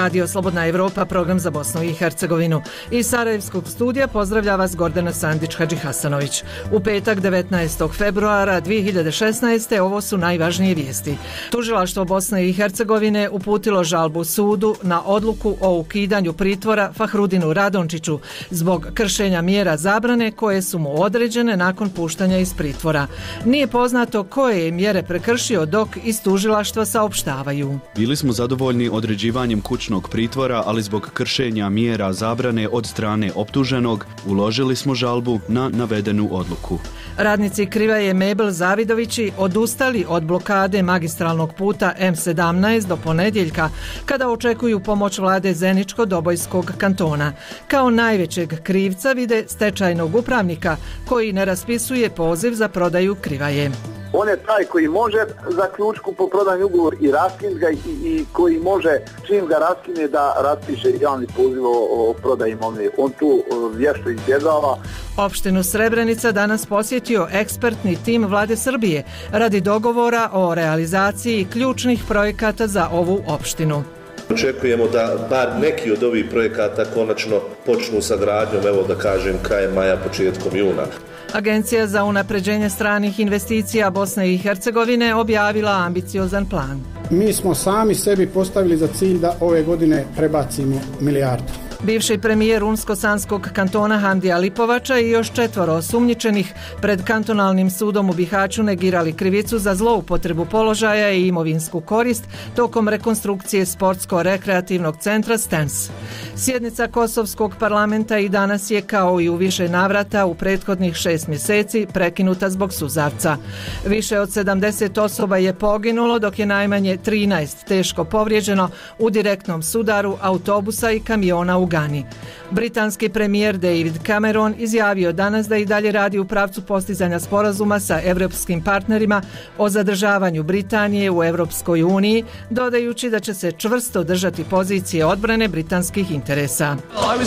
Radio Slobodna Evropa, program za Bosnu i Hercegovinu. Iz Sarajevskog studija pozdravlja vas Gordana Sandić-Hadžihasanović. U petak 19. februara 2016. ovo su najvažnije vijesti. Tužilaštvo Bosne i Hercegovine uputilo žalbu sudu na odluku o ukidanju pritvora Fahrudinu Radončiću zbog kršenja mjera zabrane koje su mu određene nakon puštanja iz pritvora. Nije poznato koje je mjere prekršio, dok iz tužilaštva saopštavaju. Bili smo zadovoljni određivanjem kućnog pritvora, ali zbog kršenja mjera zabrane od strane optuženog uložili smo žalbu na navedenu odluku. Radnici Krivaje Mebel Zavidovići odustali od blokade magistralnog puta M17 do ponedjeljka, kada očekuju pomoć vlade Zeničko-Dobojskog kantona. Kao najvećeg krivca vide stečajnog upravnika koji ne raspisuje poziv za prodaju Krivaje. On je taj koji može zaključiti kupoprodajni ugovor i raskinuti ga i koji može čim ga raskine da raspiše javni poziv o prodaji imovine. On tu vješto izbjegava. Opštinu Srebrenica danas posjetio ekspertni tim vlade Srbije radi dogovora o realizaciji ključnih projekata za ovu opštinu. Očekujemo da bar neki od ovih projekata konačno počnu sa gradnjom, evo da kažem, krajem maja, početkom juna. Agencija za unapređenje stranih investicija Bosne i Hercegovine objavila ambiciozan plan. Mi smo sami sebi postavili za cilj da ove godine prebacimo milijardu. Bivši premijer Unsko-Sanskog kantona Hamdija Lipovača i još 4 osumnjičenih pred kantonalnim sudom u Bihaću negirali krivicu za zloupotrebu položaja i imovinsku korist tokom rekonstrukcije sportsko-rekreativnog centra Stens. Sjednica Kosovskog parlamenta i danas je, kao i u više navrata u prethodnih 6 mjeseci, prekinuta zbog suzavca. Više od 70 osoba je poginulo, dok je najmanje 13 teško povrijeđeno u direktnom sudaru autobusa i kamiona u Gani. Britanski premijer David Cameron izjavio danas da i dalje radi u pravcu postizanja sporazuma sa evropskim partnerima o zadržavanju Britanije u Europskoj uniji, dodajući da će se čvrsto držati pozicije odbrane britanskih interesa.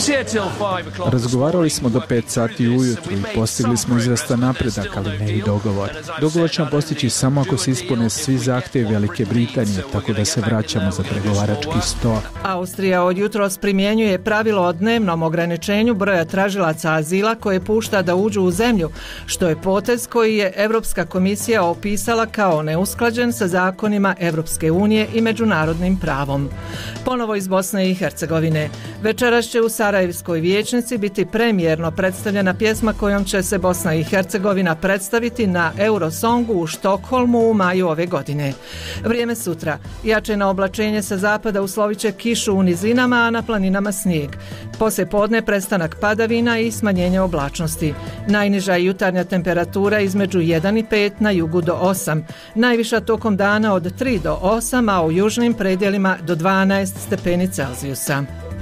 Razgovarali smo do 5 sati ujutru i postigli smo izvestan napredak, ali ne i dogovor. Dogovor ćemo postići samo ako se ispune svi zahtjevi Velike Britanije, tako da se vraćamo za pregovarački sto. Austrija od jutros primjenjuje pravilo o dnevnom ograničenju broja tražilaca azila koje pušta da uđu u zemlju, što je potez koji je Europska komisija opisala kao neusklađen sa zakonima Europske unije i međunarodnim pravom. Ponovo iz Bosne i Hercegovine. Večeras će u Sarajevskoj vijećnici biti premijerno predstavljena pjesma kojom će se Bosna i Hercegovina predstaviti na Eurosongu u Štokholmu u maju ove godine. Vrijeme sutra. Jačeno oblačenje sa zapada uslovit će kišu u nizinama, a na planinama snijeg. Poslije podne prestanak padavina i smanjenje oblačnosti. Najniža jutarnja temperatura između 1 i 5, na jugu do 8. Najviša tokom dana od 3 do 8, a u južnim predjelima do 12 stepeni Celzijusa.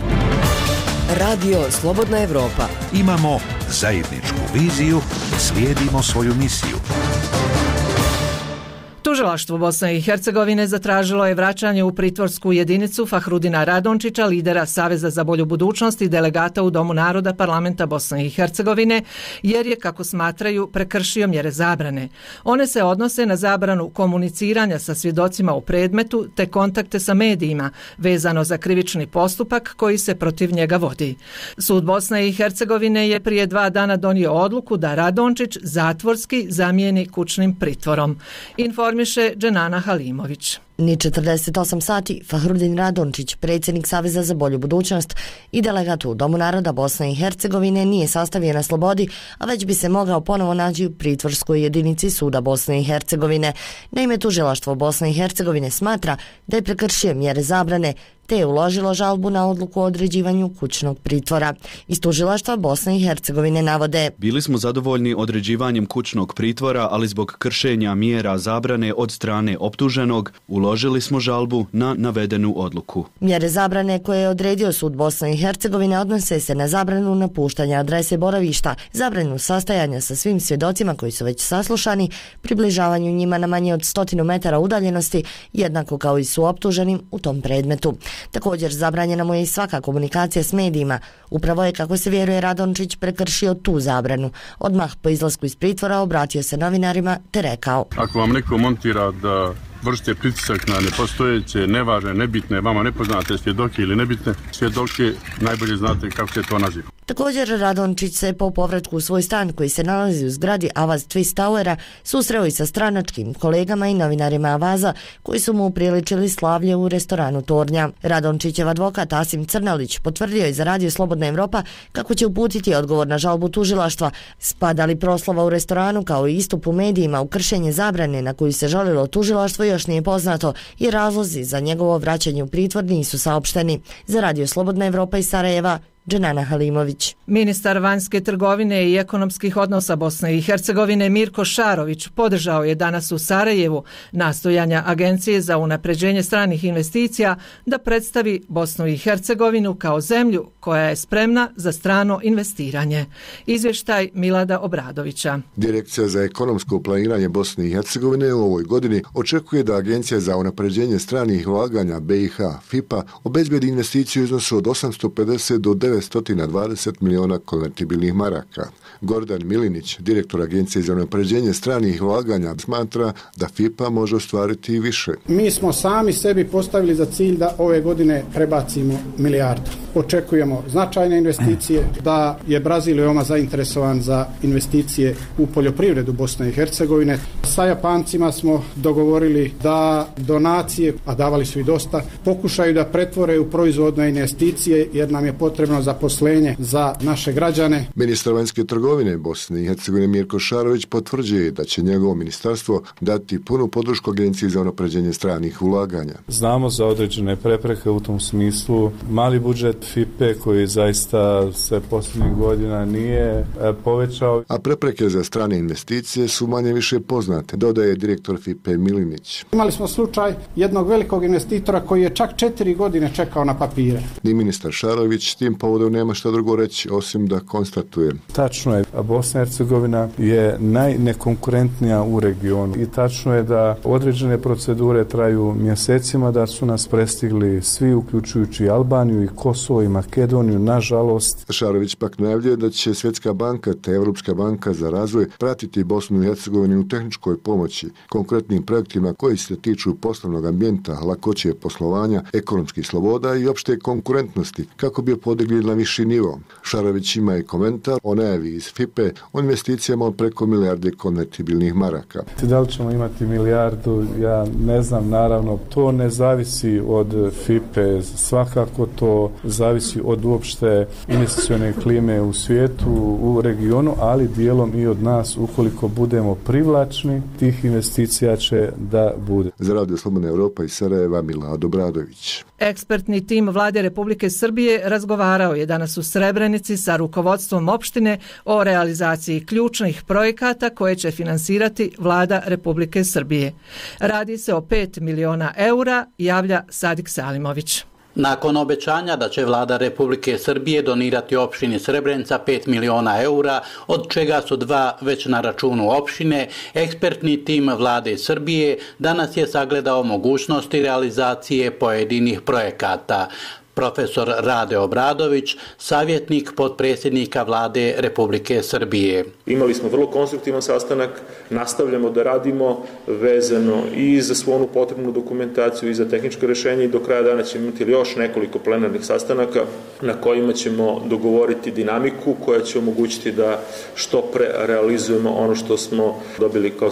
Radio Slobodna Evropa. Imamo zajedničku viziju, slijedimo svoju misiju. Tužilaštvo Bosne i Hercegovine zatražilo je vraćanje u pritvorsku jedinicu Fahrudina Radončića, lidera Saveza za bolju budućnost i delegata u Domu naroda parlamenta Bosne i Hercegovine, jer je, kako smatraju, prekršio mjere zabrane. One se odnose na zabranu komuniciranja sa svjedocima u predmetu te kontakte sa medijima, vezano za krivični postupak koji se protiv njega vodi. Sud Bosne i Hercegovine je prije 2 dana donio odluku da Radončić zatvorski zamijeni kućnim pritvorom. Informiše Dženana Halimović. Ni 48 sati Fahrudin Radončić, predsjednik Saveza za bolju budućnost i delegat u Domu naroda Bosne i Hercegovine, nije sastavio na slobodi, a već bi se mogao ponovo naći u pritvorskoj jedinici Suda Bosne i Hercegovine. Naime, tužilaštvo Bosne i Hercegovine smatra da je prekršio mjere zabrane, te je uložilo žalbu na odluku o određivanju kućnog pritvora. Iz tužilaštva Bosne i Hercegovine navode: Bili smo zadovoljni određivanjem kućnog pritvora, ali zbog kršenja mjera zabrane od strane optuženog uložili smo žalbu na navedenu odluku. Mjere zabrane koje je odredio Sud Bosne i Hercegovine odnose se na zabranu napuštanja adrese boravišta, zabranu sastajanja sa svim svjedocima koji su već saslušani, približavanju njima na manje od 100 metara udaljenosti, jednako kao i su optuženim u tom predmetu. Također zabranjena mu je i svaka komunikacija s medijima. Upravo je, kako se vjeruje, Radončić prekršio tu zabranu. Odmah po izlasku iz pritvora obratio se novinarima te rekao: Ako vam neko montira da vršite pritisak na nepostojeće, nevažne, nebitne, vama nepoznate svjedoke ili nebitne svjedoke, najbolje znate kako se to naziva. Također, Radončić se po povratku u svoj stan koji se nalazi u zgradi Avaz Twist Towera susreo i sa stranačkim kolegama i novinarima Avaza koji su mu upriličili slavlje u restoranu Tornja. Radončićev advokat Asim Crnalić potvrdio je za Radio Slobodna Evropa kako će uputiti odgovor na žalbu tužilaštva. Spada li proslava u restoranu kao i istup u medijima u kršenje zabrane na koju se žalilo tužilaštvo još nije poznato i razlozi za njegovo vraćanje u pritvor nisu saopšteni. Za Radio Slobodna Evropa iz Sarajeva, Dženana Halimović. Ministar vanjske trgovine i ekonomskih odnosa Bosne i Hercegovine Mirko Šarović podržao je danas u Sarajevu nastojanja Agencije za unapređenje stranih investicija da predstavi Bosnu i Hercegovinu kao zemlju koja je spremna za strano investiranje. Izvještaj Milada Obradovića. Direkcija za ekonomsko planiranje Bosne i Hercegovine u ovoj godini očekuje da Agencija za unapređenje stranih ulaganja BiH FIPA obezbedi investiciju u iznosu od 850 do 920 miliona konvertibilnih maraka. Gordan Milinić, direktor Agencije za unapređenje stranih ulaganja, smatra da FIPA može ostvariti i više. Mi smo sami sebi postavili za cilj da ove godine prebacimo milijardu. Očekujemo značajne investicije, da je Brazil veoma zainteresovan za investicije u poljoprivredu Bosne i Hercegovine. Sa Japancima smo dogovorili da donacije, a davali su i dosta, pokušaju da pretvore u proizvodne investicije jer nam je potrebno zaposlenje za naše građane. Ministar vanjske trgovine Bosne i Hercegovine Mirko Šarović potvrđuje da će njegovo ministarstvo dati punu podršku Agenciji za unapređenje stranih ulaganja. Znamo za određene prepreke u tom smislu. Mali budžet FIPE koji zaista se posljednjih godina nije povećao. A prepreke za strane investicije su manje više poznate, dodaje direktor FIPE Milinić. Imali smo slučaj jednog velikog investitora koji je čak 4 godine čekao na papire. Ni ministar Šarović tim povodom nema šta drugo reći osim da konstatuje. Tačno je, Bosna i Hercegovina je najnekonkurentnija u regionu i tačno je da određene procedure traju mjesecima, da su nas prestigli svi uključujući Albaniju i Kosovo i Makedoniju, nažalost. Šarović pak najavljuje da će Svjetska banka te Evropska banka za razvoj pratiti Bosnu i Hercegovinu u tehničkoj pomoći, konkretnim projektima koji se tiču poslovnog ambijenta, lakoće poslovanja, ekonomskih sloboda i opšte konkurentnosti, kako bi podigli na viši nivo. Šarović ima i komentar o najavi iz FIPE o investicijama od preko milijarde konvertibilnih maraka. Da li ćemo imati milijardu, ja ne znam, naravno, to ne zavisi od FIPE, svakako to zavisi od uopšte investicione klime u svijetu, u regionu, ali dijelom i od nas, ukoliko budemo privlačni, tih investicija će da bude. Za Radio Slobodna Evropa iz Sarajeva, Milad Obradović. Ekspertni tim Vlade Republike Srbije razgovarao je danas u Srebrenici sa rukovodstvom opštine o realizaciji ključnih projekata koje će finansirati Vlada Republike Srbije. Radi se o 5 miliona eura, javlja Sadik Salimović. Nakon obećanja da će Vlada Republike Srbije donirati opštini Srebrenica 5 miliona eura, od čega su 2 već na računu opštine, ekspertni tim Vlade Srbije danas je sagledao mogućnosti realizacije pojedinih projekata. Profesor Rade Obradović, savjetnik potpredsjednika Vlade Republike Srbije. Imali smo vrlo konstruktivan sastanak, nastavljamo da radimo vezano i za svu onu potrebnu dokumentaciju i za tehničko rješenje i do kraja dana ćemo imati još nekoliko plenarnih sastanaka na kojima ćemo dogovoriti dinamiku koja će omogućiti da što pre realizujemo ono što smo dobili kao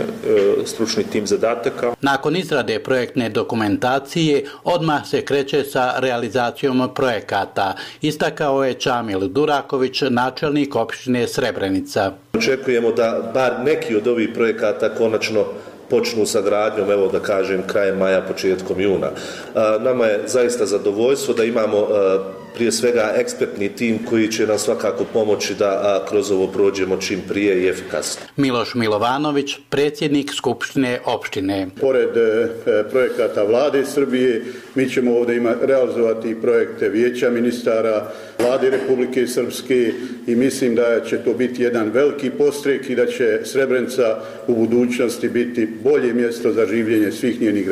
stručni tim zadataka. Nakon izrade projektne dokumentacije odmah se kreće sa realizacijom projekata, istakao je Čamil Duraković, načelnik opštine Srebrenica. Očekujemo da bar neki od ovih projekata konačno počnu sa gradnjom, evo da kažem, krajem maja, početkom juna. Nama je zaista zadovoljstvo da imamo prije svega ekspertni tim koji će nam svakako pomoći da kroz ovo prođemo čim prije i efikasno. Miloš Milovanović, predsjednik Skupštine opštine. Pored projekata Vlade Srbije, mi ćemo ovdje realizovati projekte Vijeća ministara, Vlade Republike Srpske i mislim da će to biti jedan veliki podstrek i da će Srebrenica u budućnosti biti bolje mjesto za življenje svih njenih građana.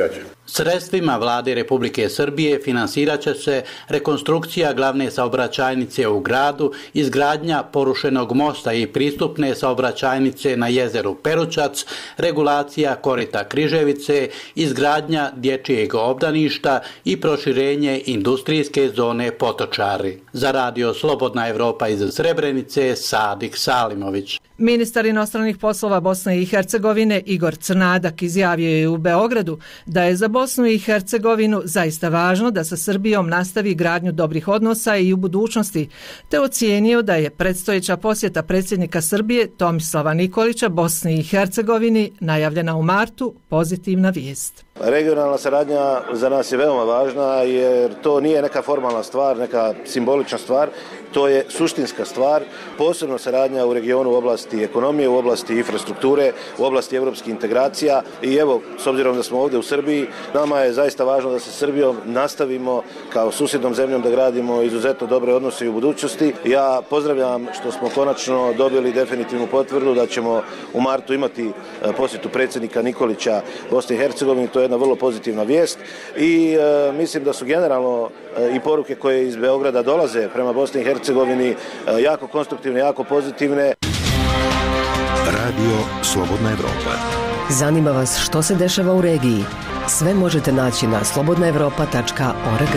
Sredstvima vlade Republike Srbije finansirat će se rekonstrukcija glavne saobraćajnice u gradu, izgradnja porušenog mosta i pristupne saobraćajnice na jezeru Perućac, regulacija korita Križevice, izgradnja dječjeg obdaništa i proširenje industrijske zone Potočari. Za radio Slobodna Evropa iz Srebrenice, Sadik Salimović. Ministar inostranih poslova Bosne i Hercegovine Igor Crnadak izjavio je u Beogradu da je za Bosnu i Hercegovinu zaista važno da sa Srbijom nastavi gradnju dobrih odnosa i u budućnosti, te ocijenio da je predstojeća posjeta predsjednika Srbije Tomislava Nikolića Bosni i Hercegovini najavljena u martu pozitivna vijest. Regionalna saradnja za nas je veoma važna jer to nije neka formalna stvar, neka simbolična stvar, to je suštinska stvar, posebno saradnja u regionu u oblasti ekonomije, u oblasti infrastrukture, u oblasti evropskih integracija i evo, s obzirom da smo ovdje u Srbiji, nama je zaista važno da se Srbijom nastavimo kao susjednom zemljom da gradimo izuzetno dobre odnose i u budućnosti. Ja pozdravljam što smo konačno dobili definitivnu potvrdu da ćemo u martu imati posjetu predsjednika Nikolića Bosne i Hercegovine, to je jedna vrlo pozitivna vijest i mislim da su generalno i poruke koje iz Beograda dolaze prema Bosni i Hercegovini jako konstruktivne, jako pozitivne. Radio Slobodna Evropa. Zanima vas što se dešava u regiji? Sve možete naći na slobodnaevropa.org.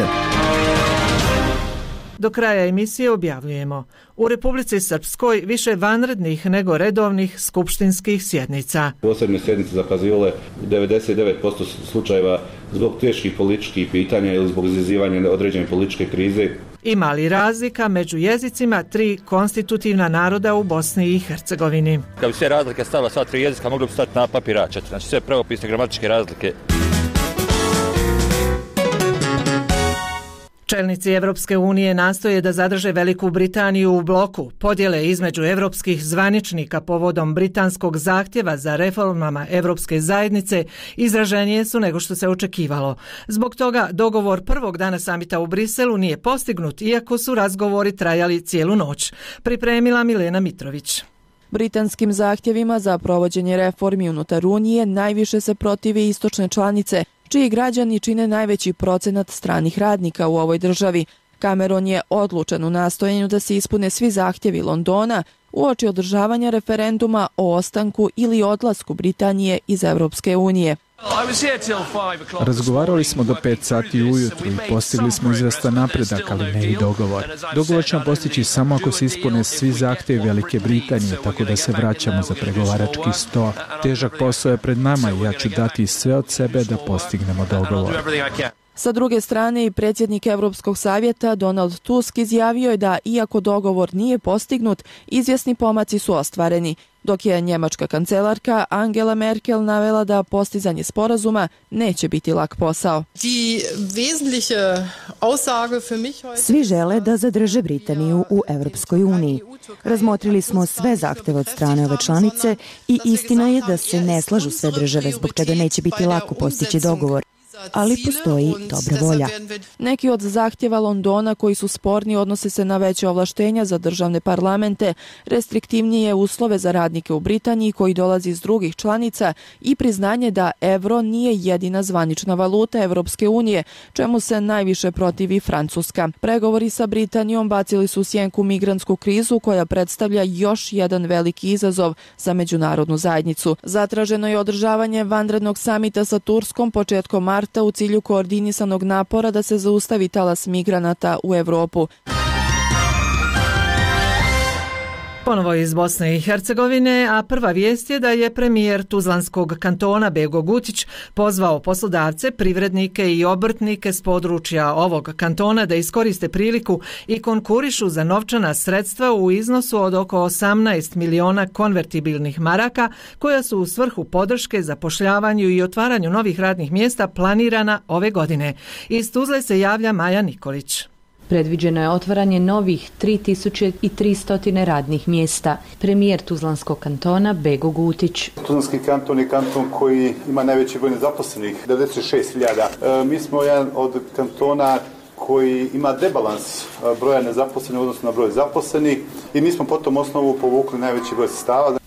Do kraja emisije objavljujemo: u Republici Srpskoj više vanrednih nego redovnih skupštinskih sjednica. Posebne sjednice zakazivale u 99% slučajeva zbog teških političkih pitanja ili zbog izazivanja određene političke krize. Ima li razlika među jezicima tri konstitutivna naroda u Bosni i Hercegovini? Kad bi sve razlike stavila sva tri jezika, mogli bi stati na papir A4, znači sve pravopisne gramatičke razlike. Čelnici Evropske unije nastoje da zadrže Veliku Britaniju u bloku. Podjele između evropskih zvaničnika povodom britanskog zahtjeva za reformama Evropske zajednice izraženije su nego što se očekivalo. Zbog toga dogovor prvog dana samita u Briselu nije postignut, iako su razgovori trajali cijelu noć. Pripremila Milena Mitrović. Britanskim zahtjevima za provođenje reformi unutar Unije najviše se protive istočne članice, čiji građani čine najveći procenat stranih radnika u ovoj državi. Cameron je odlučen u nastojanju da se ispune svi zahtjevi Londona uoči održavanja referenduma o ostanku ili odlasku Britanije iz Evropske unije. Razgovarali smo do 5 sati ujutru i postigli smo izvestan napredak, ali ne i dogovor. Dogovor ćemo postići samo ako se ispune svi zahtjevi Velike Britanije, tako da se vraćamo za pregovarački sto. Težak posao je pred nama i ja ću dati sve od sebe da postignemo dogovor. Sa druge strane, i predsjednik Evropskog savjeta Donald Tusk izjavio je da, iako dogovor nije postignut, izvjesni pomaci su ostvareni, dok je njemačka kancelarka Angela Merkel navela da postizanje sporazuma neće biti lak posao. Svi žele da zadrže Britaniju u Evropskoj uniji. Razmotrili smo sve zahteve od strane ove članice i istina je da se ne slažu sve države, zbog čega neće biti lako postići dogovor. Ali postoji dobra volja. Neki od zahtjeva Londona koji su sporni odnose se na veće ovlaštenja za državne parlamente, restriktivnije uslove za radnike u Britaniji koji dolazi iz drugih članica i priznanje da evro nije jedina zvanična valuta Evropske unije, čemu se najviše protivi Francuska. Pregovori sa Britanijom bacili su sjenku migrantsku krizu koja predstavlja još jedan veliki izazov za međunarodnu zajednicu. Zatraženo je održavanje vanrednog samita sa Turskom početkom marta u cilju koordinisanog napora da se zaustavi talas migranata u Evropu. Ponovo iz Bosne i Hercegovine, a prva vijest je da je premijer Tuzlanskog kantona Bego Gutić pozvao poslodavce, privrednike i obrtnike s područja ovog kantona da iskoriste priliku i konkurišu za novčana sredstva u iznosu od oko 18 miliona konvertibilnih maraka koja su u svrhu podrške zapošljavanju i otvaranju novih radnih mjesta planirana ove godine. Iz Tuzle se javlja Maja Nikolić. Predviđeno je otvaranje novih 3300 radnih mjesta. Premijer Tuzlanskog kantona Bego Gutić. Tuzlanski kanton je kanton koji ima najveći broj nezaposlenih, 96.000. Mi smo jedan od kantona koji ima debalans broja nezaposlenih u odnosu na broj zaposlenih i mi smo po tom osnovu povukli najveći broj sredstava.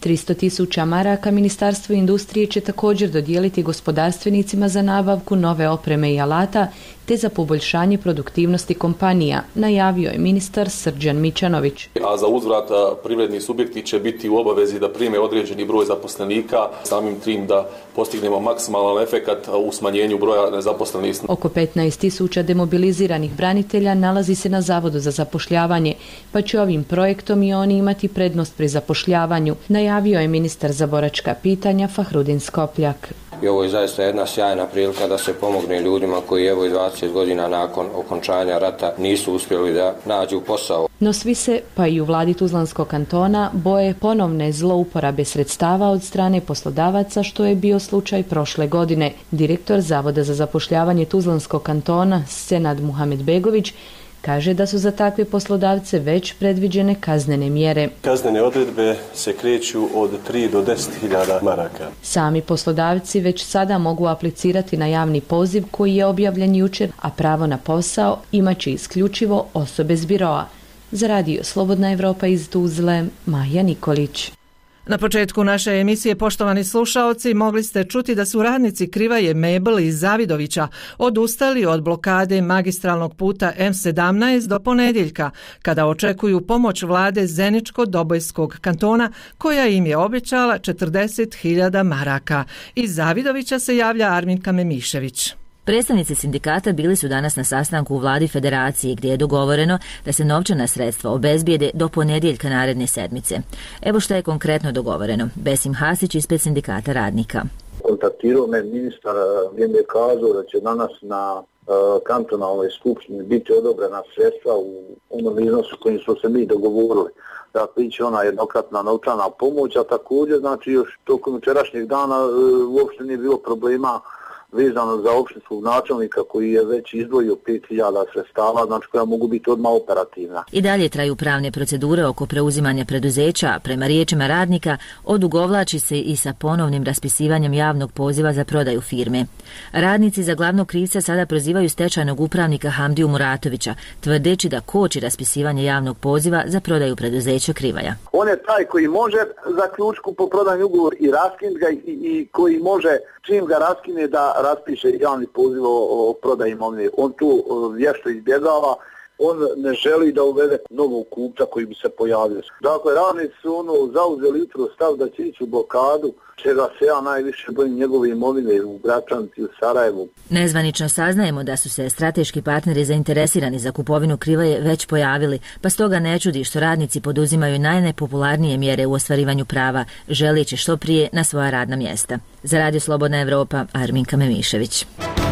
300.000 maraka Ministarstvo industrije će također dodijeliti gospodarstvenicima za nabavku nove opreme i alata te za poboljšanje produktivnosti kompanija, najavio je ministar Srđan Mićanović. A za uzvrat privredni subjekti će biti u obavezi da prime određeni broj zaposlenika, samim tim da postignemo maksimalan efekat u smanjenju broja nezaposlenih. Oko 15.000 demobiliziranih branitelja nalazi se na Zavodu za zapošljavanje, pa će ovim projektom i oni imati prednost pri zapošljavanju, najavio je ministar za boračka pitanja Fahrudin Skopljak. I ovo je zaista jedna sjajna prilika da se pomogne ljudima koji evo i 20 godina nakon okončanja rata nisu uspjeli da nađu posao. No svi se, pa i u vladi Tuzlanskog kantona, boje ponovne zlouporabe sredstava od strane poslodavaca, što je bio slučaj prošle godine. Direktor Zavoda za zapošljavanje Tuzlanskog kantona, Senad Muhamedbegović, kaže da su za takve poslodavce već predviđene kaznene mjere. Kaznene odredbe se kreću od 3 do 10.000 maraka. Sami poslodavci već sada mogu aplicirati na javni poziv koji je objavljen jučer, a pravo na posao imaće isključivo osobe s biroa. Za radio Slobodna Evropa iz Tuzle, Maja Nikolić. Na početku naše emisije, poštovani slušaoci, mogli ste čuti da su radnici Krivaje Mebel iz Zavidovića odustali od blokade magistralnog puta M17 do ponedjeljka, kada očekuju pomoć vlade Zeničko-Dobojskog kantona, koja im je obećala 40.000 maraka. Iz Zavidovića se javlja Arminka Memišević. Predstavnici sindikata bili su danas na sastanku u vladi federacije gdje je dogovoreno da se novčana sredstva obezbijede do ponedjeljka naredne sedmice. Evo što je konkretno dogovoreno. Besim Hasić ispred sindikata radnika. Kontaktirao me ministar gdje mi je kazao da će danas na kantonalnoj skupštini biti odobrena sredstva u onom iznosu kojim smo se mi dogovorili. Dakle, iće ona jednokratna novčana pomoć, a također, znači, još tokom jučerašnjeg dana uopšte nije bilo problema vezano za opštinskog načelnika koji je već izdvojio 5.000 sredstava, znači koja mogu biti odmah operativna. I dalje traju pravne procedure oko preuzimanja preduzeća. Prema riječima radnika, odugovlači se i sa ponovnim raspisivanjem javnog poziva za prodaju firme. Radnici za glavnog krivca sada prozivaju stečajnog upravnika Hamdiju Muratovića, tvrdeći da koči raspisivanje javnog poziva za prodaju preduzeća Krivaja. On je taj koji može zaključiti kupoprodajni ugovor i raskinuti ga i koji može čim ga raskine da raspiše javni poziv o prodaji imovine. On tu vješto izbjegava, on ne želi da uvede novog kupca koji bi se pojavio. Dakle, radnici su zauzeli jutro stav da će ići u blokadu, čega se ja najviše bojim njegove imovine u Gračanci, u Sarajevu. Nezvanično saznajemo da su se strateški partneri zainteresirani za kupovinu Krivaje već pojavili, pa stoga ne čudi što radnici poduzimaju najnepopularnije mjere u ostvarivanju prava, želeći što prije na svoja radna mjesta. Za Radio Slobodna Evropa, Arminka Memišević.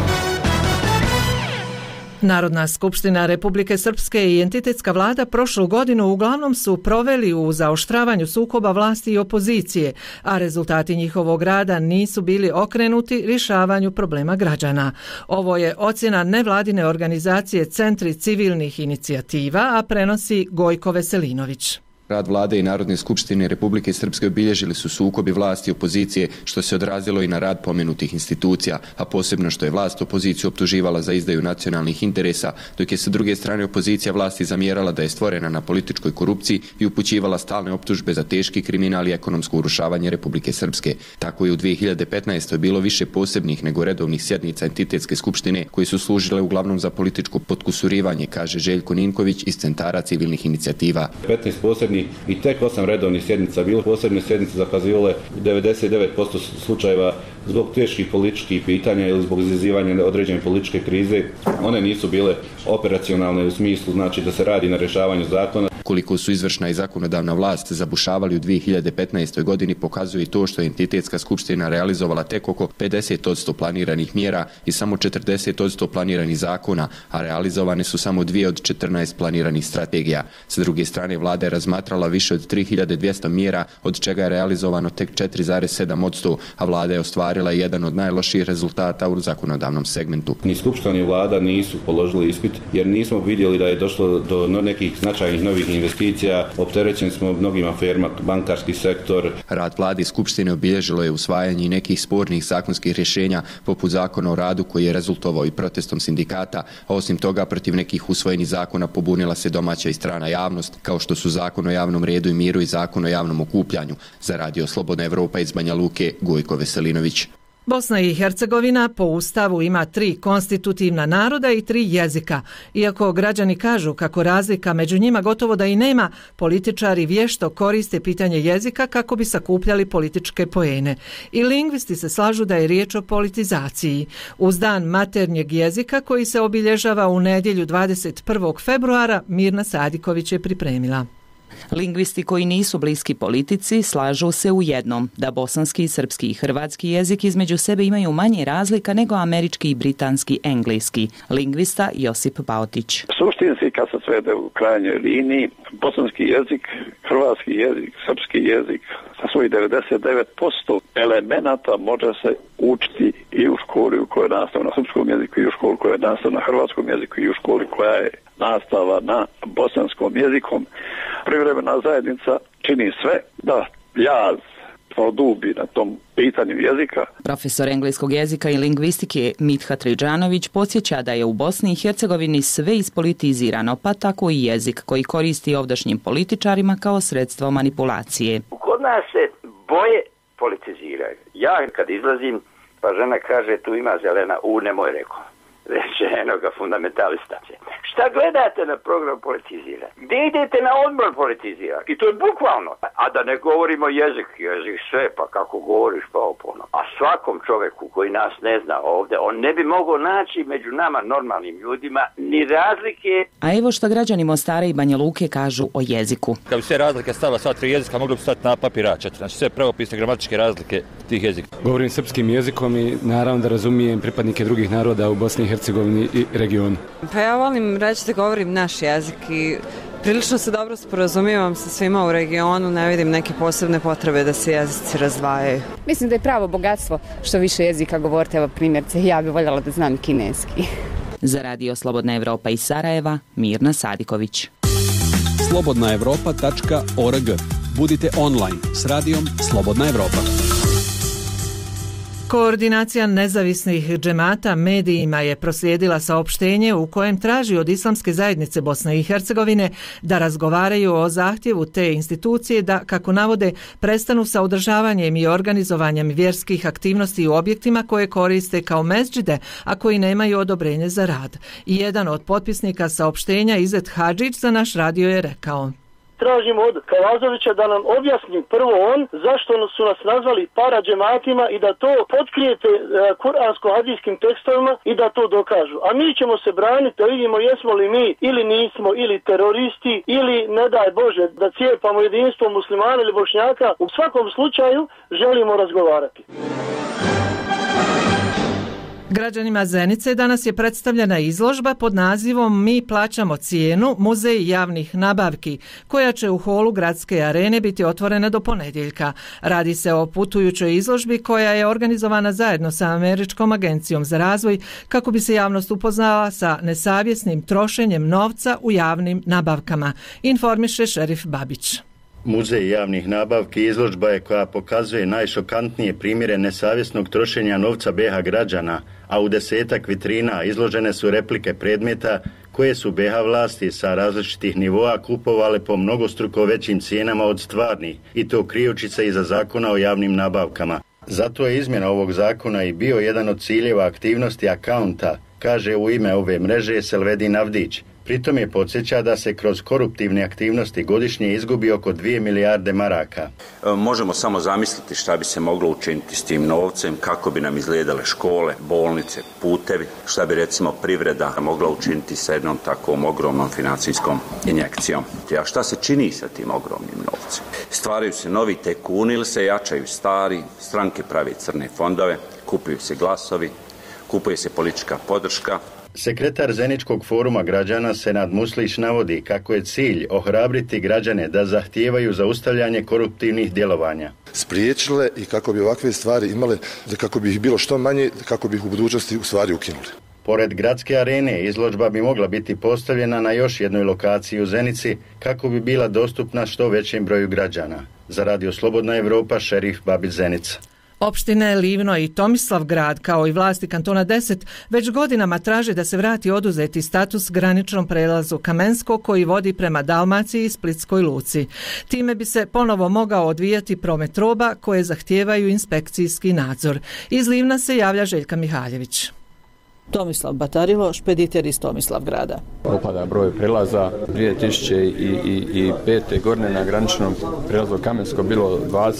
Narodna skupština Republike Srpske i entitetska vlada prošlu godinu uglavnom su proveli u zaoštravanju sukoba vlasti i opozicije, a rezultati njihovog rada nisu bili okrenuti rješavanju problema građana. Ovo je ocjena nevladine organizacije Centri civilnih inicijativa, a prenosi Gojko Veselinović. Rad vlade i Narodne skupštine Republike Srpske obilježili su sukobi vlasti i opozicije, što se odrazilo i na rad pomenutih institucija, a posebno što je vlast opoziciju optuživala za izdaju nacionalnih interesa, dok je sa druge strane opozicija vlasti zamjerala da je stvorena na političkoj korupciji i upućivala stalne optužbe za teški kriminal i ekonomsko urušavanje Republike Srpske. Tako je u 2015. bilo više posebnih nego redovnih sjednica entitetske skupštine koji su služile uglavnom za političko potkusurivanje, kaže Željko Ninković iz Centara civilnih inicijativa. 15 posebnih i tek 8 redovnih sjednica. Bilo posebne sjednice zakazivale 99% slučajeva zbog teških političkih pitanja ili zbog izazivanja određene političke krize. One nisu bile operacionalne u smislu, znači da se radi na rješavanju zakona. Koliko su izvršna i zakonodavna vlast zabušavali u 2015. godini pokazuje i to što je entitetska skupština realizovala tek oko 50% planiranih mjera i samo 40% planiranih zakona, a realizovane su samo 2 od 14 planiranih strategija. S druge strane, vlada je razmatrala više od 3200 mjera, od čega je realizovano tek 4,7%, a vlada je ostvarila jedan od najlošijih rezultata u zakonodavnom segmentu. Ni skupština ni vlada nisu položili ispit jer nismo vidjeli da je došlo do nekih značajnih novih investicija, opterećeni smo mnogim aferima, bankarski sektor. Rad vlade i skupštine obilježilo je usvajanje nekih spornih zakonskih rješenja, poput zakona o radu koji je rezultovao i protestom sindikata, a osim toga protiv nekih usvojenih zakona pobunila se domaća i strana javnost, kao što su zakon o javnom redu i miru i Zakon o javnom okupljanju. Za Radio Slobodna Evropa iz Banja Luke, Gojko Veselinović. Bosna i Hercegovina po Ustavu ima 3 konstitutivna naroda i 3 jezika. Iako građani kažu kako razlika među njima gotovo da i nema, političari vješto koriste pitanje jezika kako bi sakupljali političke poene. I lingvisti se slažu da je riječ o politizaciji. Uz dan maternjeg jezika koji se obilježava u nedjelju 21. februara, Mirna Sadiković je pripremila. Lingvisti koji nisu bliski politici slažu se u jednom, da bosanski, srpski i hrvatski jezik između sebe imaju manje razlika nego američki i britanski engleski. Lingvista Josip Baotić. Suštinski, kad se svede u krajnjoj liniji, bosanski jezik, hrvatski jezik, srpski jezik sa svojih 99% elemenata može se učiti i u školi u kojoj je nastava na srpskom jeziku, i u školi koja je nastava na hrvatskom jeziku, i u školi koja je nastava na bosanskom jezikom. Privremena zajednica čini sve da jaz produbi na tom pitanju jezika. Profesor engleskog jezika i lingvistike Mithat Ridžanović podsjeća da je u Bosni i Hercegovini sve ispolitizirano, pa tako i jezik koji koristi ovdašnjim političarima kao sredstvo manipulacije. Kod nas se boje politiziraju. Ja kad izlazim, pa žena kaže tu ima zelena, nemoj rekao. Reče enoga fundamentalista. Šta gledate na program politizira? Gdje idete na odmor politizira? I to je bukvalno. A da ne govorimo jezik sve, pa kako govoriš pa opono. A svakom čovjeku koji nas ne zna ovdje, on ne bi mogao naći među nama normalnim ljudima ni razlike. A evo što građani Mostara i Banja Luke kažu o jeziku. Kad bi sve razlike stavila sva 3 jezika, mogli bi stati na papira 4. Znači sve pravopisne gramatičke razlike tih jezika. Govorim srpskim jezikom i naravno da razumijem pripadnike drugih naroda u Bosni i Hercegovini i regionu. Pa ja volim reći da govorim naš jezik i prilično se dobro sporazumijevam sa svima u regionu, ne vidim neke posebne potrebe da se jezici razdvajaju. Mislim da je pravo bogatstvo što više jezika govorite, evo primjerce, ja bih voljela da znam kineski. Za Radio Slobodna Evropa iz Sarajeva, Mirna Sadiković. slobodnaevropa.org. Budite online s radijom Slobodna Evropa. Koordinacija nezavisnih džemata medijima je proslijedila saopštenje u kojem traži od Islamske zajednice Bosne i Hercegovine da razgovaraju o zahtjevu te institucije da, kako navode, prestanu sa održavanjem i organizovanjem vjerskih aktivnosti u objektima koje koriste kao mezđide, a koji nemaju odobrenje za rad. I jedan od potpisnika saopštenja, Izet Hadžić, za naš radio je rekao: Tražimo od Kavazovića da nam objasni prvo on zašto su nas nazvali paradžematima i da to potkrijepe kuransko-hadijskim tekstovima i da to dokažu. A mi ćemo se braniti da vidimo jesmo li mi ili nismo ili teroristi ili ne daj Bože da cijepamo jedinstvo muslimana ili bošnjaka. U svakom slučaju želimo razgovarati. Građanima Zenice danas je predstavljena izložba pod nazivom Mi plaćamo cijenu, muzej javnih nabavki, koja će u holu Gradske arene biti otvorena do ponedjeljka. Radi se o putujućoj izložbi koja je organizovana zajedno sa Američkom agencijom za razvoj kako bi se javnost upoznala sa nesavjesnim trošenjem novca u javnim nabavkama, informiše Šerif Babić. Muzej javnih nabavki izložba je koja pokazuje najšokantnije primjere nesavjesnog trošenja novca BiH građana, a u 10-ak vitrina izložene su replike predmeta koje su BiH vlasti sa različitih nivoa kupovale po mnogostruko većim cijenama od stvarnih, i to krijući se iza zakona o javnim nabavkama. Zato je izmjena ovog zakona i bio jedan od ciljeva aktivnosti akaunta, kaže u ime ove mreže Selvedin Avdić. Pritom je podsjeća da se kroz koruptivne aktivnosti godišnje izgubi oko 2 milijarde maraka. Možemo samo zamisliti šta bi se moglo učiniti s tim novcem, kako bi nam izgledale škole, bolnice, putevi, šta bi recimo privreda mogla učiniti sa jednom takvom ogromnom financijskom injekcijom. A šta se čini sa tim ogromnim novcem? Stvaraju se novi tajkuni ili se jačaju stari, stranke prave crne fondove, kupuju se glasovi, kupuje se politička podrška. Sekretar Zeničkog foruma građana Senad Muslić navodi kako je cilj ohrabriti građane da zahtijevaju zaustavljanje koruptivnih djelovanja. Spriječile i kako bi ovakve stvari imale, kako bi ih bilo što manje, kako bi ih u budućnosti u stvari ukinuli. Pored Gradske arene, izložba bi mogla biti postavljena na još jednoj lokaciji u Zenici kako bi bila dostupna što većem broju građana. Za Radio Slobodna Evropa, Šerif Babić, Zenica. Opštine Livno i Tomislavgrad, kao i vlasti kantona 10, već godinama traže da se vrati oduzeti status graničnom prelazu Kamensko koji vodi prema Dalmaciji i Splitskoj luci. Time bi se ponovo mogao odvijati promet roba koje zahtijevaju inspekcijski nadzor. Iz Livna se javlja Željka Mihaljević. Tomislav Batarilo, špediter iz Tomislavgrada. Opada broj prelaza. 2005. godine na graničnom prelazu Kamensko bilo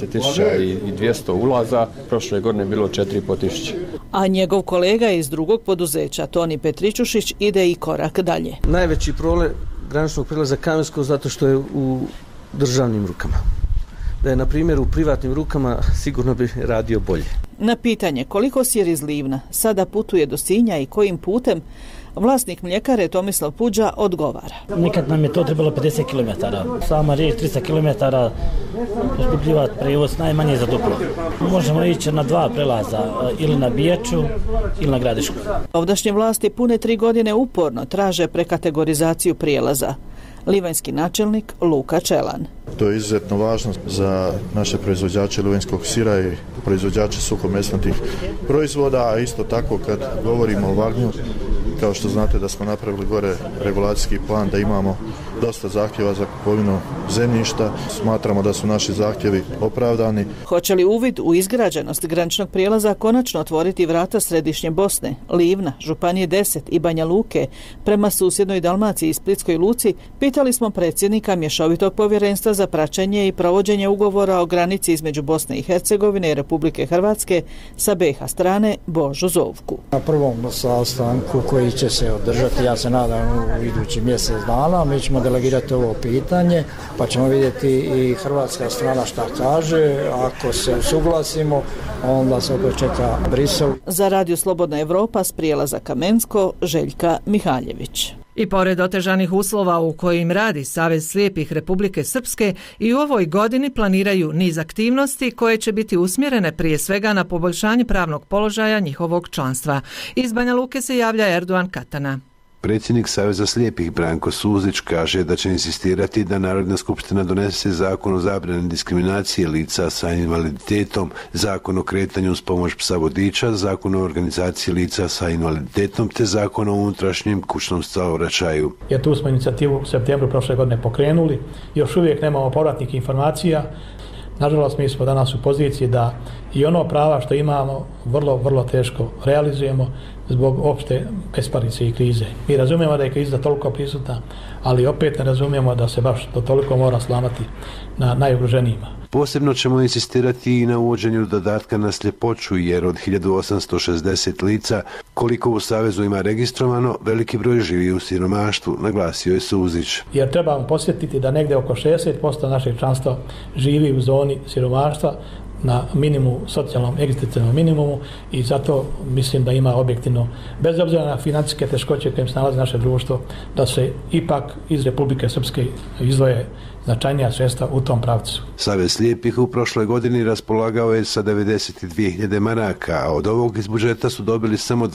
20.200 ulaza, prošle godine bilo 4.500. A njegov kolega iz drugog poduzeća, Toni Petričušić, ide i korak dalje. Najveći problem graničnog prelaza Kamensko zato što je u državnim rukama. Da je, na primjer, u privatnim rukama, sigurno bi radio bolje. Na pitanje koliko sir iz Livna sada putuje do Sinja i kojim putem, vlasnik mljekare Tomislav Puđa odgovara. Nekad nam je to trebalo 50 km. Sama riječ 300 km poskupljivati prevoz najmanje za duplo. Možemo ići na 2 prelaza, ili na Biječu ili na Gradišku. Ovdašnje vlasti pune 3 godine uporno traže prekategorizaciju prijelaza. Livanjski načelnik Luka Čelan. To je izuzetno važno za naše proizvođače livanjskog sira i proizvođače suhomesnatih proizvoda, a isto tako kad govorimo o Vagnju, kao što znate da smo napravili gore regulacijski plan, da imamo dosta zahtjeva za kupovinu zemljišta. Smatramo da su naši zahtjevi opravdani. Hoće li uvid u izgrađenost graničnog prijelaza konačno otvoriti vrata središnje Bosne, Livna, Županije 10 i Banja Luke prema susjednoj Dalmaciji i Splitskoj luci, pitali smo predsjednika Mješovitog povjerenstva za praćenje i provođenje ugovora o granici između Bosne i Hercegovine i Republike Hrvatske sa BiH strane Božu Zovku. Na prvom sastanku koji će se održati, ja se nadam u idući mjesec dana, mi ćemo delegirati ovo pitanje, pa ćemo vidjeti i hrvatska strana šta kaže. Ako se usuglasimo, onda se opet čeka Brisel. Za Radio Slobodna Evropa s prijelaza Kamensko, Željka Mihaljević. I pored otežanih uslova u kojim radi Savez slijepih Republike Srpske, i u ovoj godini planiraju niz aktivnosti koje će biti usmjerene prije svega na poboljšanje pravnog položaja njihovog članstva. Iz Banja Luke se javlja Erdogan Katana. Predsjednik Saveza slijepih Branko Suzić kaže da će insistirati da Narodna skupština donese zakon o zabrani diskriminacije lica sa invaliditetom, zakon o kretanju uz pomoć psa vodiča, zakon o organizaciji lica sa invaliditetom te zakon o unutrašnjem kućnom saobraćaju. Jer tu smo inicijativu u septembru prošle godine pokrenuli, još uvijek nemamo povratnih informacija. Nažalost, mi smo danas u poziciji da i ono prava što imamo vrlo teško realizujemo zbog opšte besparice i krize. Mi razumijemo da je kriza toliko prisutna, ali opet ne razumijemo da se baš to toliko mora slamati na najugroženijima. Posebno ćemo insistirati i na uvođenju dodatka na sljepoću, jer od 1860 lica, koliko u Savezu ima registrovano, veliki broj živi u siromaštvu, naglasio je Suzić. Jer trebamo posjetiti da negdje oko 60% našeg članstva živi u zoni siromaštva, na minimumu, socijalnom egzistencijalnom minimumu, i zato mislim da ima objektivno, bez obzira na financijske teškoće kojim se nalazi naše društvo, da se ipak iz Republike Srpske izdvoje značajnija sredstva u tom pravcu. Savez slijepih u prošloj godini raspolagao je sa 92.000 maraka, a od ovog iz budžeta su dobili samo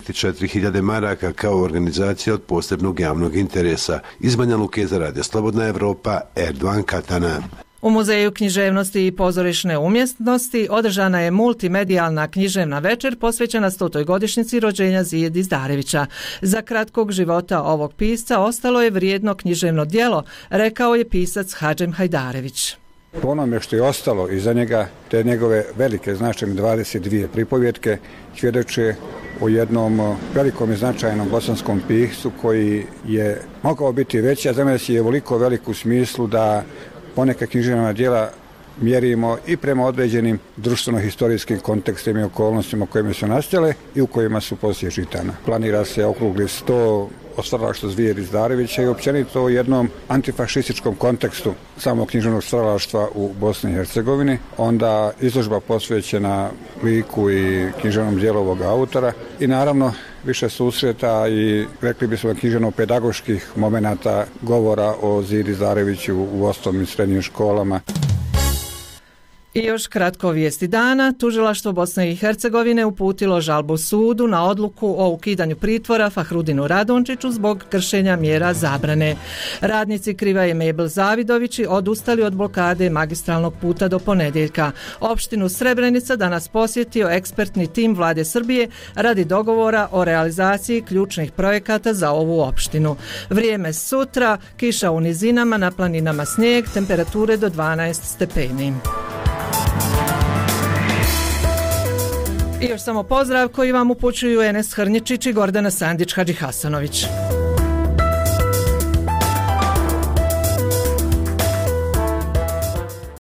24.000 maraka kao organizacija od posebnog javnog interesa. Iz Banja Luke za Radio Slobodna Evropa, Erdogan Katana. U Muzeju književnosti i pozorišne umjetnosti održana je multimedijalna književna večer posvećena 100. godišnjici rođenja Zijede Izdarevića. Za kratkog života ovog pisca ostalo je vrijedno književno djelo, rekao je pisac Hadžem Hajdarević. Po onome što je ostalo iza njega, te njegove velike značajne 22 pripovjetke, svjedoče o jednom velikom i značajnom bosanskom piscu koji je mogao biti veći, a za mene je ovoliko velik u smislu da poneka književna djela mjerimo i prema određenim društveno-historijskim kontekstima i okolnostima u kojima su nastale i u kojima su poslije čitana. Planira se okrugli 100 o stvaralaštvu Zijede Izdarevića i općenito o jednom antifašističkom kontekstu samog književnog stvaralaštva u Bosni i Hercegovini. Onda izložba posvećena liku i književnom djelu ovog autora i naravno više susreta i rekli bismo književno-pedagoških momenata govora o Zijedi Izdareviću u osnovnim i srednjim školama. I još kratko vijesti dana. Tužilaštvo Bosne i Hercegovine uputilo žalbu sudu na odluku o ukidanju pritvora Fahrudinu Radončiću zbog kršenja mjera zabrane. Radnici Krivaje Mebel Zavidovići odustali od blokade magistralnog puta do ponedjeljka. Opštinu Srebrenica danas posjetio ekspertni tim Vlade Srbije radi dogovora o realizaciji ključnih projekata za ovu opštinu. Vrijeme sutra, kiša u nizinama, na planinama snijeg, temperature do 12 stepeni. I još samo pozdrav koji vam upućuju Enes Hrnječić i Gordana Sandić Hadžihasanović.